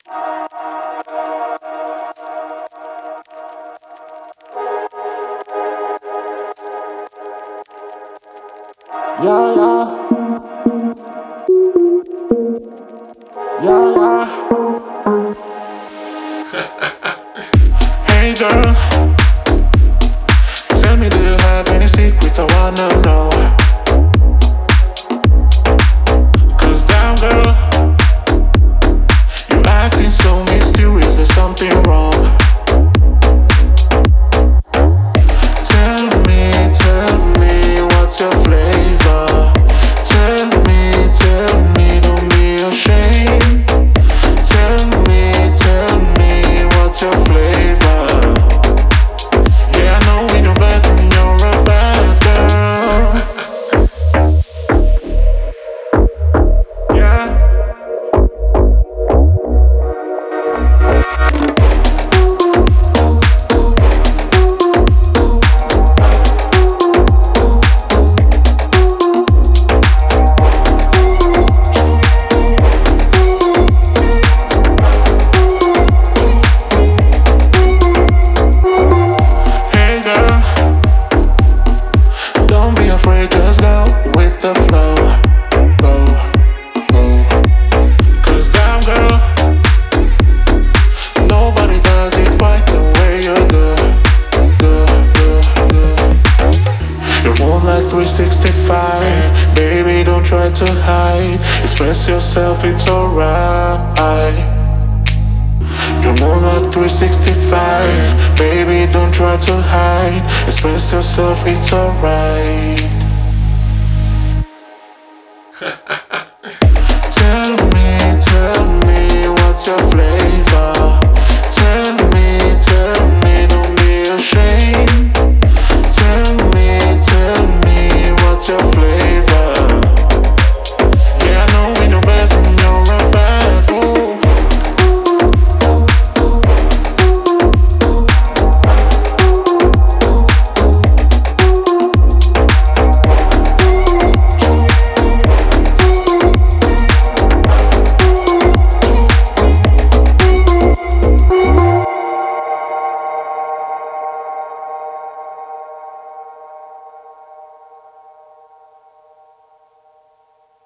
Yeah, yeah, yeah, yeah. Hey girl, tell me, do you have any secrets I wanna know? Cause damn girl, you acting so mysterious, there's something wrong. Tell me what's your flavor? Tell me, don't be ashamed. Tell me what's your flavor? Yeah, I know in your bedroom you're a bad girl. Yeah. Hey girl, don't be afraid, just go with the flow. Go, go. Cause damn girl, nobody does it quite the way you do. You're more like 365. Baby, don't try to hide. Express yourself, it's alright. You're more like 365. Baby, don't try to hide. Express yourself, it's alright.